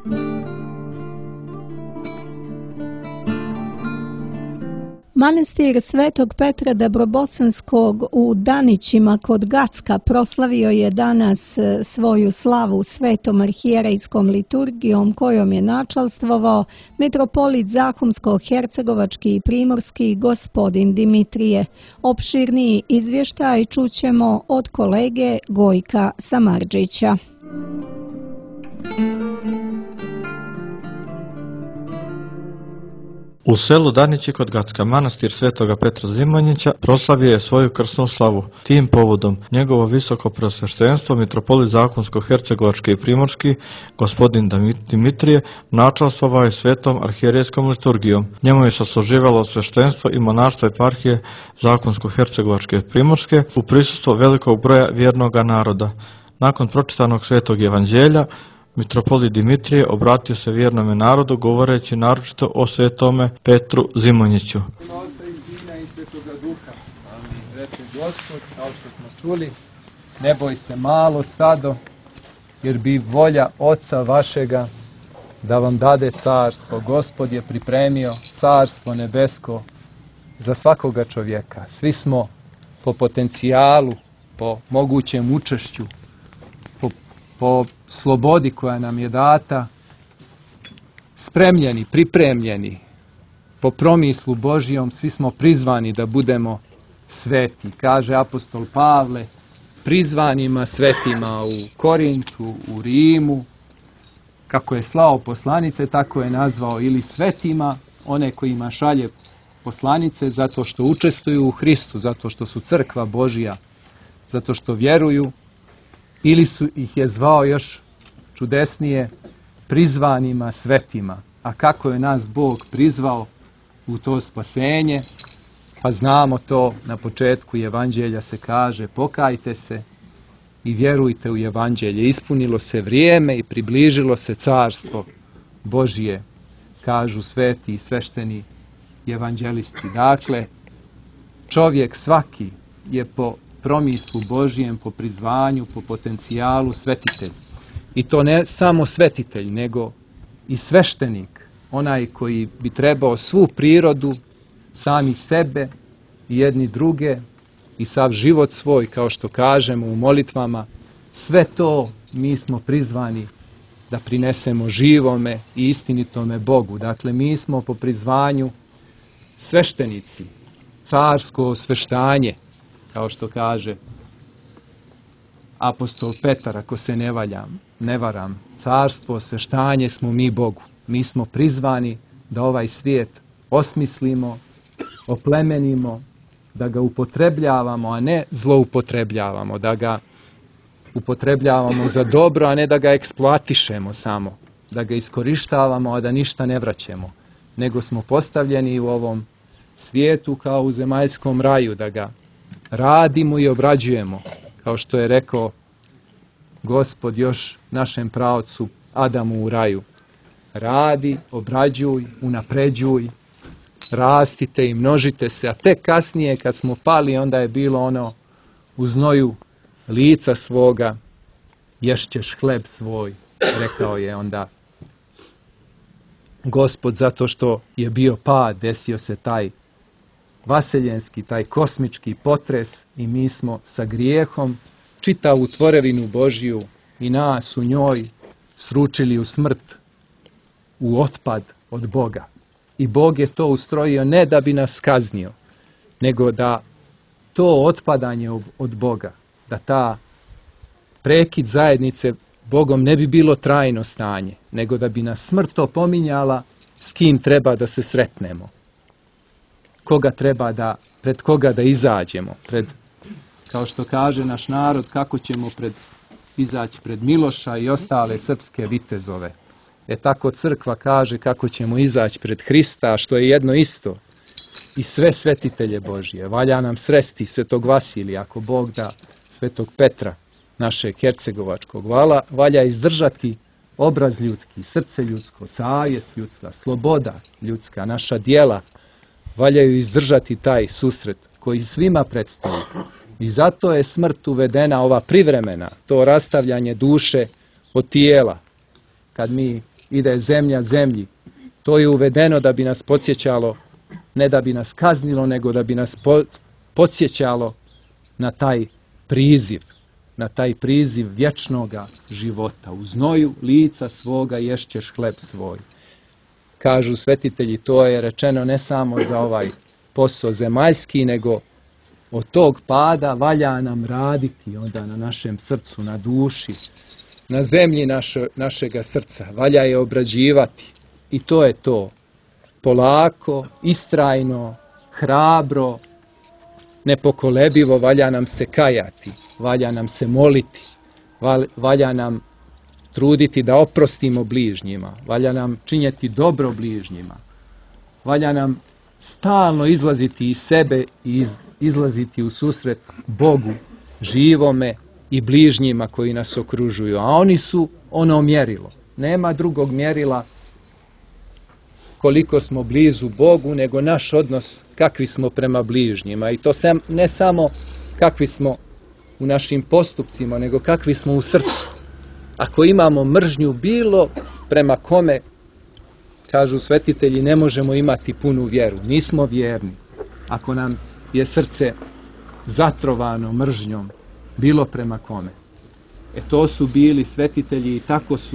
Manastir Svetog Petra Dabrobosanskog u Danićima kod Gacka proslavio je danas svoju slavu svetom arhijerejskom liturgijom kojom je načalstvovao mitropolit Zahumsko-hercegovački i primorski gospodin Dimitrije. Opširniji izvještaj čućemo od kolege Gojka Samardžića. U selu Danići kod Gacka manastir Svetoga Petra Zimonjića proslavio je svoju krsnu slavu. Tim povodom njegovo visoko preosveštenstvo mitropolit Zahumsko-hercegovački i primorski gospodin Dimitrije načalstvovao je svetom arhijerejskom liturgijom. Njemu je sasluživalo sveštenstvo i monaštvo eparhije Zahumsko-hercegovačke i primorske u prisustvu velikog broja vjernoga naroda. Nakon pročitanog svetog evanđelja, mitropolit Dimitrije obratio se vjernome narodu govoreći naročito o svetome Petru Zimonjiću. Oca i Sina i Svetoga Duha. Amin. Reče Gospod, kao što smo čuli, ne boj se malo stado, jer bi volja Oca vašega da vam dade carstvo. Gospod je pripremio carstvo nebesko za svakoga čovjeka. Svi smo po potencijalu, po mogućem učešću, po slobodi koja nam je data, spremljeni, pripremljeni, po promislu Božijom, svi smo prizvani da budemo sveti. Kaže apostol Pavle, prizvanima svetima u Korintu, u Rimu, kako je slao poslanice, tako je nazvao ili svetima, one kojima šalje poslanice, zato što učestvuju u Hristu, zato što su crkva Božija, zato što vjeruju, ili ih je zvao još čudesnije prizvanima svetima. A kako je nas Bog prizvao u to spasenje? Pa znamo to, na početku evanđelja se kaže, pokajte se i vjerujte u evanđelje. Ispunilo se vrijeme i približilo se carstvo Božije, kažu sveti i svešteni evanđelisti. Dakle, čovjek svaki je po promislu Božijem, po prizvanju, po potencijalu svetitelj. I to ne samo svetitelj, nego i sveštenik, onaj koji bi trebao svu prirodu, sami sebe i jedni druge i sav život svoj, kao što kažemo u molitvama, sve to mi smo prizvani da prinesemo živome i istinitome Bogu. Dakle, mi smo po prizvanju sveštenici, carsko osveštanje, kao što kaže apostol Petar, ako se ne varam, carstvo, osveštanje smo mi Bogu. Mi smo prizvani da ovaj svijet osmislimo, oplemenimo, da ga upotrebljavamo, a ne zloupotrebljavamo, da ga upotrebljavamo za dobro, a ne da ga eksploatišemo samo, da ga iskorištavamo, a da ništa ne vraćamo, nego smo postavljeni u ovom svijetu kao u zemaljskom raju, da ga radimo i obrađujemo, kao što je rekao Gospod još našem praocu Adamu u raju. Radi, obrađuj, unapređuj, rastite i množite se, a tek kasnije kad smo pali, onda je bilo ono u znoju lica svoga, ješćeš hleb svoj, rekao je onda Gospod, zato što je bio pad, desio se taj vaseljenski, taj kosmički potres i mi smo sa grijehom čitavu tvorevinu Božiju i nas u njoj sručili u smrt, u otpad od Boga. I Bog je to ustrojio ne da bi nas kaznio, nego da to otpadanje od Boga, da ta prekid zajednice Bogom ne bi bilo trajno stanje, nego da bi nas smrt opominjala s kim treba da se sretnemo. Koga treba pred koga da izađemo, kao što kaže naš narod, kako ćemo izaći pred Miloša i ostale srpske vitezove. Tako crkva kaže kako ćemo izaći pred Hrista, što je jedno isto. I sve svetitelje Božije. Valja nam sresti svetog Vasilija, ako Bog da, svetog Petra, našeg hercegovačkog. Valja izdržati obraz ljudski, srce ljudsko, savjest ljudska, sloboda ljudska, naša djela. Valjaju izdržati taj susret koji svima predstoji. I zato je smrt uvedena, ova privremena, to rastavljanje duše od tijela. Kad mi i da je zemlja zemlji. To je uvedeno da bi nas podsjećalo, ne da bi nas kaznilo, nego da bi nas podsjećalo na taj priziv vječnoga života. U znoju lica svoga ješćeš hleb svoj. Kažu svetitelji, to je rečeno ne samo za ovaj posao zemaljski, nego od tog pada valja nam raditi onda na našem srcu, na duši, na zemlji našega srca. Valja je obrađivati. I to je to. Polako, istrajno, hrabro, nepokolebivo valja nam se kajati, valja nam se moliti, valja nam truditi da oprostimo bližnjima, valja nam činjeti dobro bližnjima, valja nam stalno izlaziti iz sebe i izlaziti u susret Bogu, živome i bližnjima koji nas okružuju. A oni su ono mjerilo. Nema drugog mjerila koliko smo blizu Bogu, nego naš odnos kakvi smo prema bližnjima. I to ne samo kakvi smo u našim postupcima, nego kakvi smo u srcu. Ako imamo mržnju bilo prema kome, kažu svetitelji, ne možemo imati punu vjeru. Nismo vjerni. Ako nam je srce zatrovano mržnjom, bilo prema kome. To su bili svetitelji i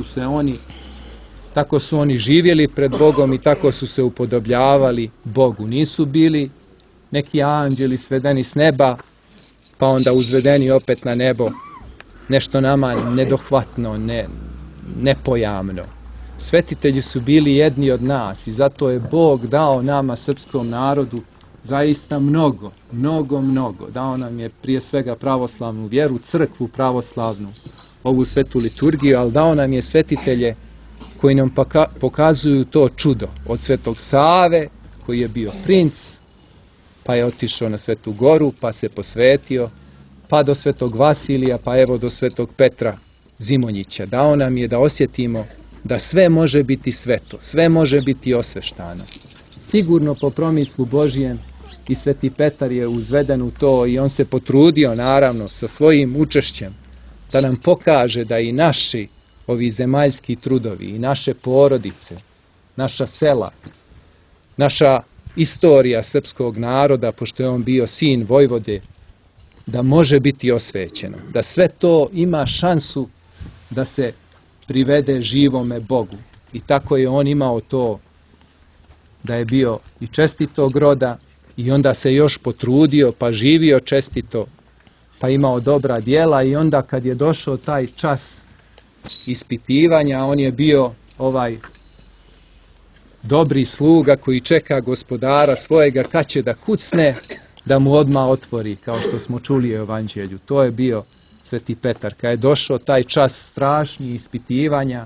tako su oni živjeli pred Bogom i tako su se upodobljavali Bogu. Nisu bili neki anđeli svedeni s neba, pa onda uzvedeni opet na nebo. Nešto nama nedohvatno, nepojamno. Svetitelji su bili jedni od nas i zato je Bog dao nama, srpskom narodu, zaista mnogo. Dao nam je prije svega pravoslavnu vjeru, crkvu pravoslavnu, ovu svetu liturgiju, ali dao nam je svetitelje koji nam pokazuju to čudo. Od Svetog Save, koji je bio princ, pa je otišao na Svetu Goru, pa se posvetio, pa do Svetog Vasilija, pa evo do Svetog Petra Zimonjića. Dao nam je da osjetimo da sve može biti sveto, sve može biti osveštano. Sigurno po promislu Božijem i Sveti Petar je uzveden u to i on se potrudio, naravno, sa svojim učešćem da nam pokaže da i naši ovi zemaljski trudovi i naše porodice, naša sela, naša istorija srpskog naroda, pošto je on bio sin Vojvode, da može biti osvećeno, da sve to ima šansu da se privede živome Bogu. I tako je on imao to da je bio i čestitog roda i onda se još potrudio pa živio čestito, pa imao dobra djela i onda kad je došao taj čas ispitivanja, on je bio ovaj dobri sluga koji čeka gospodara svojega kad će da kucne, da mu odmah otvori, kao što smo čuli u Evanđelju. To je bio Sveti Petar. Kad je došao taj čas strašnji ispitivanja,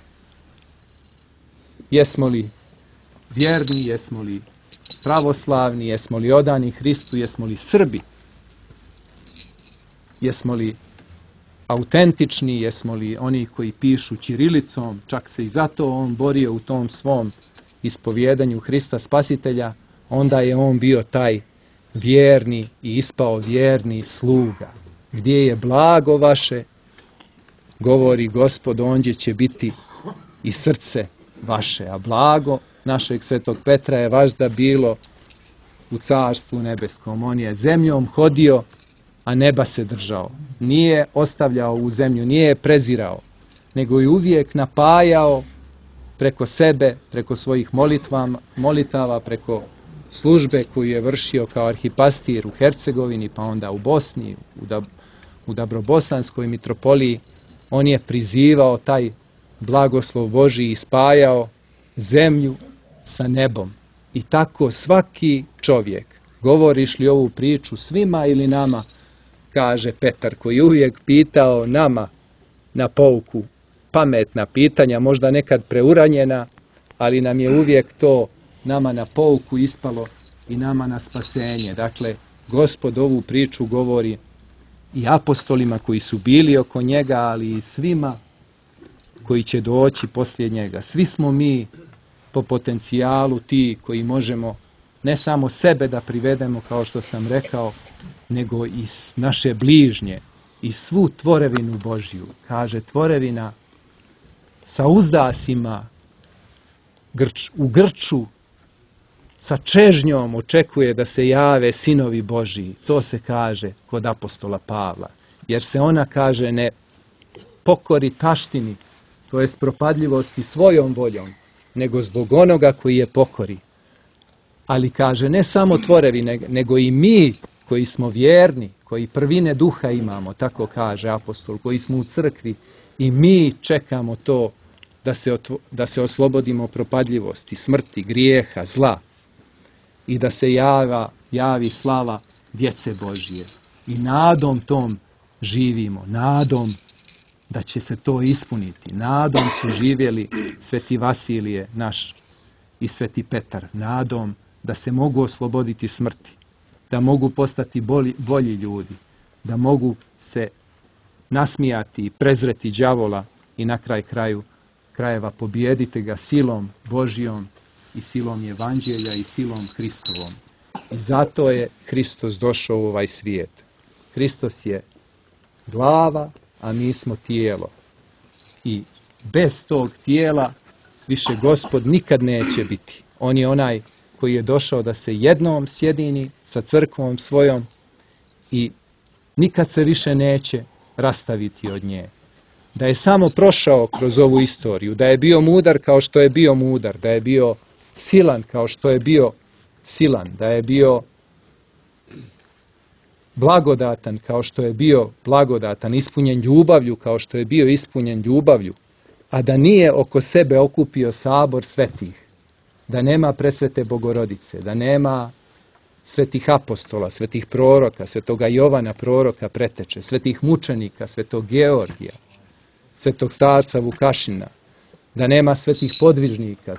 jesmo li vjerni, jesmo li pravoslavni, jesmo li odani Hristu, jesmo li Srbi, jesmo li autentični, jesmo li oni koji pišu ćirilicom, čak se i zato on borio u tom svom ispovjedanju Hrista Spasitelja, onda je on bio taj vjerni i ispao vjerni sluga. Gdje je blago vaše, govori Gospod, ondje će biti i srce vaše, a blago našeg Svetog Petra je važda bilo u Carstvu nebeskom. On je zemljom hodio, a neba se držao. Nije ostavljao u zemlju, nije je prezirao, nego je uvijek napajao preko sebe, preko svojih molitava, preko službe koju je vršio kao arhipastir u Hercegovini, pa onda u Bosni, u Dabrobosanskoj mitropoliji. On je prizivao taj blagoslov Božji i spajao zemlju sa nebom. I tako svaki čovjek, govoriš li ovu priču svima ili nama, kaže Petar, koji je uvijek pitao nama na pouku pametna pitanja, možda nekad preuranjena, ali nam je uvijek to nama na pouku ispalo i nama na spasenje. Dakle, Gospod ovu priču govori i apostolima koji su bili oko njega, ali i svima koji će doći poslije njega. Svi smo mi po potencijalu ti koji možemo ne samo sebe da privedemo, kao što sam rekao, nego i naše bližnje i svu tvorevinu Božju. Kaže, tvorevina sa uzdasima u grču sa čežnjom očekuje da se jave sinovi Božiji. To se kaže kod apostola Pavla. Jer se ona, kaže, ne pokori taštini, to jest propadljivosti svojom voljom, nego zbog onoga koji je pokori. Ali, kaže, ne samo tvorevi, nego i mi koji smo vjerni, koji prvine duha imamo, tako kaže apostol, koji smo u crkvi, i mi čekamo to da se oslobodimo propadljivosti, smrti, grijeha, zla i da se javi slava djece Božije. I nadom tom živimo, nadom da će se to ispuniti. Nadom su živjeli sveti Vasilije naš i sveti Petar. Nadom da se mogu osloboditi smrti, da mogu postati bolji ljudi, da mogu se nasmijati i prezreti đavola i na krajeva pobijediti ga silom Božijom i silom Evanđelja i silom Hristovom. I zato je Hristos došao u ovaj svijet. Hristos je glava, a mi smo tijelo. I bez tog tijela više Gospod nikad neće biti. On je onaj koji je došao da se jednom sjedini sa crkvom svojom i nikad se više neće rastaviti od nje. Da je samo prošao kroz ovu istoriju, da je bio mudar kao što je bio mudar, da je bio silan kao što je bio silan, da je bio blagodatan kao što je bio blagodatan, ispunjen ljubavlju kao što je bio ispunjen ljubavlju, a da nije oko sebe okupio sabor svetih, da nema presvete Bogorodice, da nema svetih apostola, svetih proroka, svetoga Jovana proroka preteče, svetih mučenika, svetog Georgija, svetog starca Vukašina, da nema svetih podvižnika,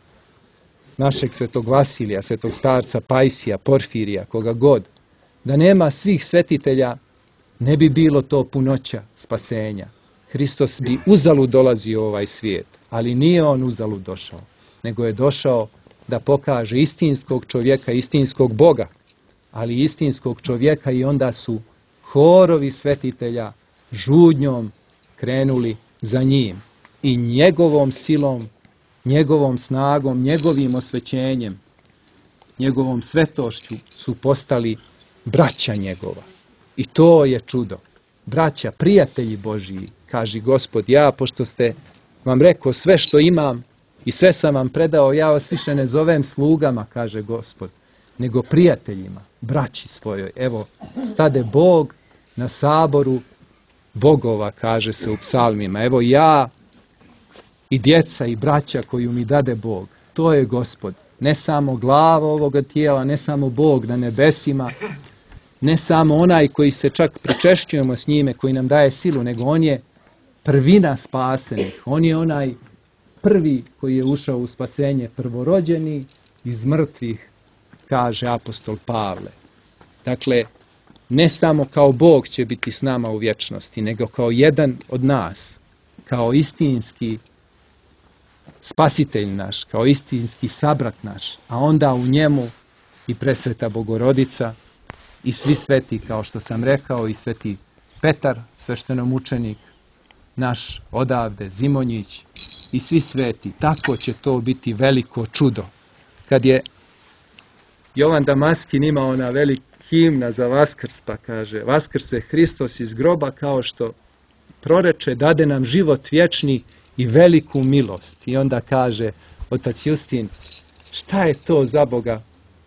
našeg svetog Vasilija, svetog starca Pajsija, Porfirija, koga god, da nema svih svetitelja, ne bi bilo to punoća spasenja. Hristos bi uzalud dolazio u ovaj svijet, ali nije on uzalud došao, nego je došao da pokaže istinskog čovjeka, istinskog Boga, ali istinskog čovjeka, i onda su horovi svetitelja žudnjom krenuli za njim i njegovom silom, njegovom snagom, njegovim osvećenjem, njegovom svetošću su postali braća njegova. I to je čudo. Braća, prijatelji Božiji, kaže Gospod, ja, pošto ste vam rekao sve što imam i sve sam vam predao, ja vas više ne zovem slugama, kaže Gospod, nego prijateljima, braći svojoj. Evo, stade Bog na saboru bogova, kaže se u psalmima. Evo ja i djeca i braća koju mi dade Bog. To je Gospod. Ne samo glava ovoga tijela, ne samo Bog na nebesima, ne samo onaj koji se čak pričešćujemo s njime, koji nam daje silu, nego on je prvina spasenih. On je onaj prvi koji je ušao u spasenje, prvorođeni iz mrtvih, kaže apostol Pavle. Dakle, ne samo kao Bog će biti s nama u vječnosti, nego kao jedan od nas, kao istinski spasitelj naš, kao istinski sabrat naš, a onda u njemu i presveta Bogorodica i svi sveti, kao što sam rekao, i sveti Petar, sveštenomučenik, naš odavde, Zimonjić, i svi sveti. Tako će to biti veliko čudo. Kad je Jovan Damaskin imao ona velika himna za Vaskrs, pa kaže: Vaskrse Hristos iz groba, kao što proreče, dade nam život vječni i veliku milost. I onda kaže otac Justin, šta je to za Boga?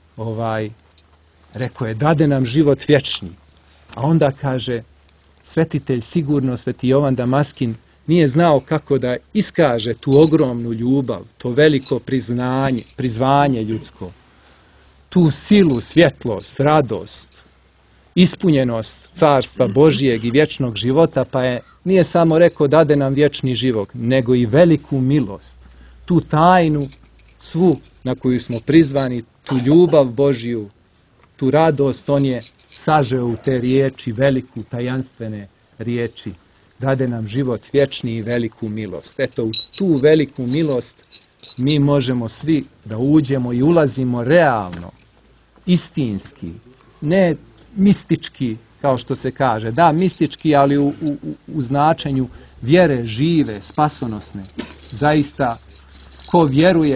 Rekao je, dade nam život vječni. A onda kaže svetitelj, sigurno sveti Jovan Damaskin, nije znao kako da iskaže tu ogromnu ljubav, to veliko prizvanje ljudsko, tu silu, svjetlost, radost, ispunjenost carstva Božijeg i vječnog života, pa nije samo rekao dade nam vječni život, nego i veliku milost, tu tajnu svu na koju smo prizvani, tu ljubav Božiju, tu radost, on je sažeo u te riječi, veliku, tajanstvene riječi. Dade nam život vječni i veliku milost. Eto, u tu veliku milost mi možemo svi da uđemo i ulazimo realno, istinski, ne mistički, kao što se kaže. Da, mistički, ali u značenju vjere žive, spasonosne. Zaista, ko vjeruje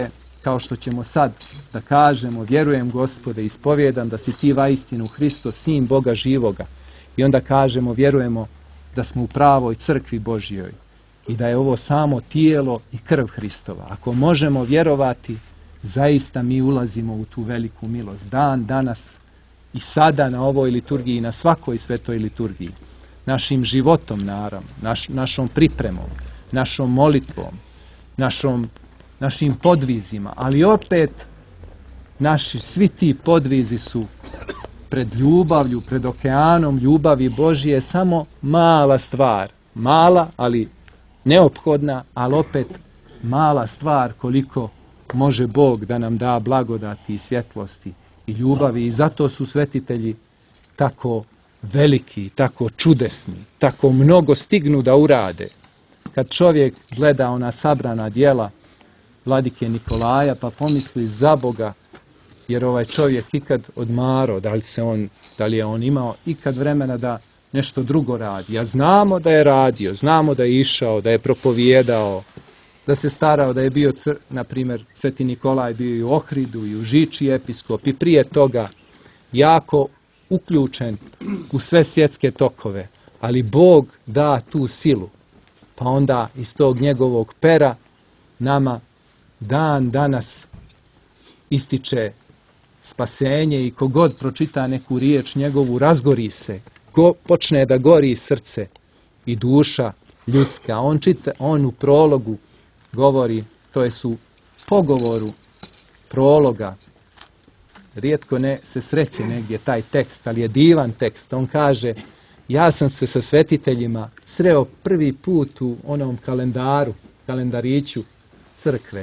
kao što ćemo sad da kažemo, vjerujem Gospode, ispovjedam da si ti vaistinu Hristos, sin Boga živoga. I onda kažemo, vjerujemo da smo u pravoj crkvi Božjoj i da je ovo samo tijelo i krv Hristova. Ako možemo vjerovati, zaista mi ulazimo u tu veliku milost. Dan, danas i sada na ovoj liturgiji, na svakoj svetoj liturgiji. Našim životom, naravno, našom pripremom, našom molitvom, našim podvizima, ali opet naši svi ti podvizi su pred ljubavlju, pred okeanom ljubavi Božje samo mala stvar. Mala, ali neophodna, ali opet mala stvar koliko može Bog da nam da blagodati i svjetlosti i ljubavi. I zato su svetitelji tako veliki, tako čudesni, tako mnogo stignu da urade. Kad čovjek gleda ona sabrana djela vladike Nikolaja, pa pomisli za Boga, jer ovaj čovjek ikad odmaro, da li je on imao ikad vremena da nešto drugo radi. A znamo da je radio, znamo da je išao, da je propovijedao, da se starao, da je bio, na primjer, Sveti Nikolaj bio i u Ohridu i u Žiči episkop i prije toga jako uključen u sve svjetske tokove. Ali Bog da tu silu, pa onda iz tog njegovog pera nama dan danas ističe spasenje i kogod pročita neku riječ njegovu, razgori se, počne da gori srce i duša ljudska. On u prologu govori, to je u pogovoru prologa, rijetko se sreće negdje taj tekst, ali je divan tekst. On kaže, ja sam se sa svetiteljima sreo prvi put u onom kalendariću crkve.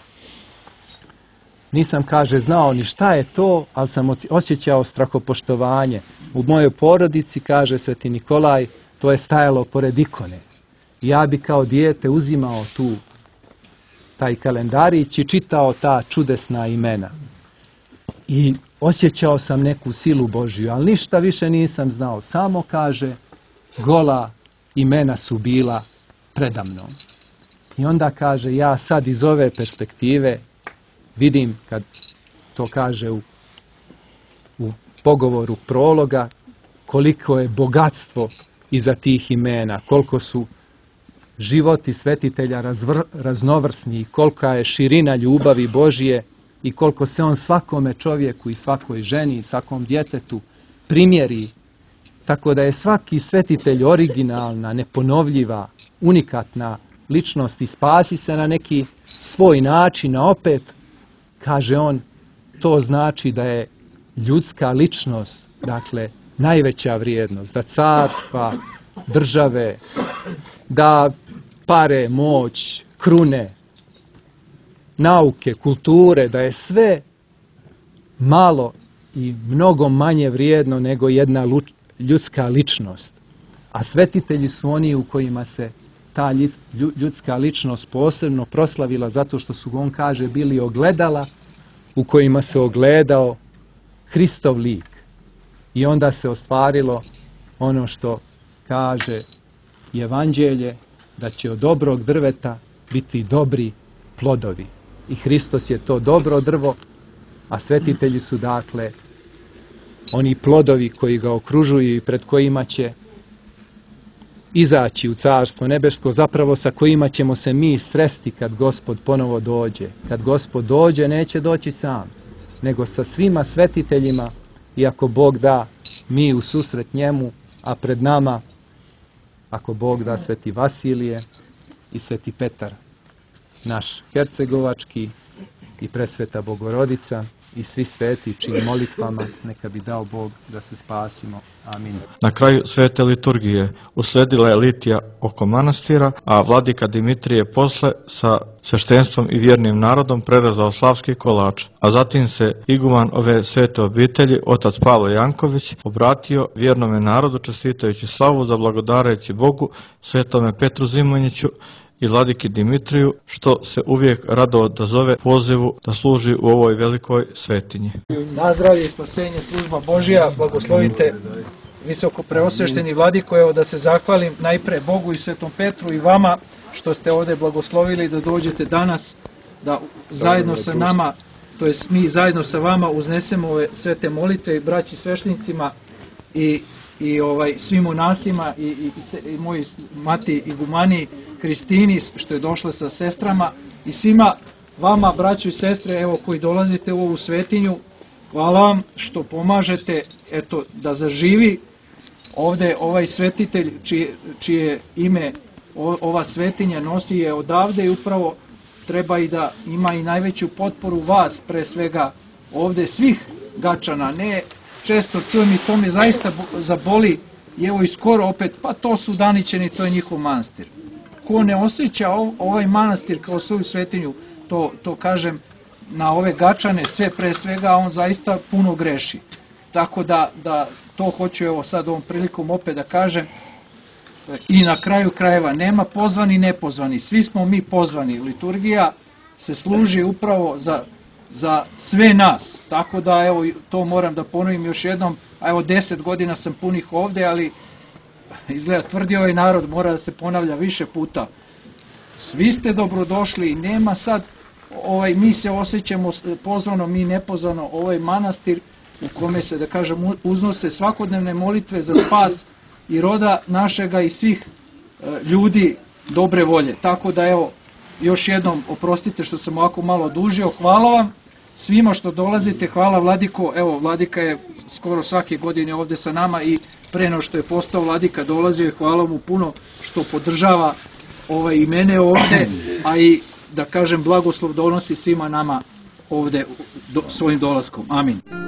Nisam, kaže, znao ni šta je to, ali sam osjećao strahopoštovanje. U mojoj porodici, kaže Sveti Nikolaj, to je stajalo pored ikone. Ja bi kao dijete uzimao taj kalendarić i čitao ta čudesna imena. I osjećao sam neku silu Božju, ali ništa više nisam znao. Samo, kaže, gola imena su bila predamnom. I onda, kaže, ja sad iz ove perspektive vidim, kad to kaže u pogovoru prologa, koliko je bogatstvo iza tih imena, koliko su životi svetitelja raznovrsni, kolika je širina ljubavi Božje i koliko se on svakome čovjeku i svakoj ženi i svakom djetetu primjeri. Tako da je svaki svetitelj originalna, neponovljiva, unikatna ličnost i spasi se na neki svoj način, a opet, kaže on, to znači da je ljudska ličnost, dakle, najveća vrijednost, da carstva, države, da pare, moć, krune, nauke, kulture, da je sve malo i mnogo manje vrijedno nego jedna ljudska ličnost. A svetitelji su oni u kojima se ta ljudska ličnost posebno proslavila zato što su, on kaže, bili ogledala u kojima se ogledao Hristov lik. I onda se ostvarilo ono što kaže Evanđelje, da će od dobrog drveta biti dobri plodovi. I Hristos je to dobro drvo, a svetitelji su, dakle, oni plodovi koji ga okružuju i pred kojima će izaći u Carstvo nebesko, zapravo sa kojima ćemo se mi sresti kad Gospod ponovo dođe. Kad Gospod dođe, neće doći sam, nego sa svima svetiteljima, i ako Bog da, mi u susret njemu, a pred nama, ako Bog da, Sveti Vasilije i Sveti Petar, naš hercegovački, i Presveta Bogorodica i svi sveti čijim molitvama neka bi dao Bog da se spasimo. Amin. Na kraju svete liturgije usledila je litija oko manastira, a vladika Dimitrije posle sa sveštenstvom i vjernim narodom prerezao slavski kolač, a zatim se iguman ove svete obitelji, otac Pavle Janković, obratio vjernome narodu čestitajući slavu, zablagodareći Bogu, svetome Petru Zimonjiću i vladiki Dimitriju, što se uvijek rado odazove pozivu da služi u ovoj velikoj svetinji. Na zdravlje i spasenje služba Božja, blagoslovite visoko preosvešteni vladiko, evo da se zahvalim najpre Bogu i Svetom Petru i vama što ste ovdje blagoslovili da dođete danas da zajedno sa nama, to jest mi zajedno sa vama uznesemo ove svete molitve i braći sveštenicima i svim monasima i moji mati igumani Kristini što je došla sa sestrama i svima vama, braćo i sestre, evo koji dolazite u ovu svetinju. Hvala vam što pomažete, eto, da zaživi ovde ovaj svetitelj čije ime ova svetinja nosi je odavde i upravo treba i da ima i najveću potporu vas, pre svega ovde svih Gačana. Ne često čujem i to me zaista zaboli i evo i skoro opet, pa to su Danićani, to je njihov manastir. Ko ne osjeća ovaj manastir kao svoju svetinju, to kažem na ove Gačane, sve pre svega, on zaista puno greši. Tako da to hoću evo sad ovom prilikom opet da kažem. I na kraju krajeva nema pozvani, nepozvani, svi smo mi pozvani. Liturgija se služi upravo za sve nas. Tako da evo to moram da ponovim još jednom, a evo 10 godina sam punih ovde, ali izgleda tvrdi ovaj narod, mora da se ponavlja više puta. Svi ste dobrodošli i nema sad, mi se osjećamo pozvano, mi nepozvano, ovaj manastir u kome se, da kažem, uznose svakodnevne molitve za spas i roda našega i svih ljudi dobre volje. Tako da evo, još jednom oprostite što sam ovako malo dužio, hvala vam svima što dolazite, hvala Vladiko, evo Vladika je skoro svake godine ovde sa nama i pre nego što je postao Vladika dolazio i hvala mu puno što podržava i mene ovde, a i da kažem blagoslov donosi svima nama ovde svojim dolaskom. Amin.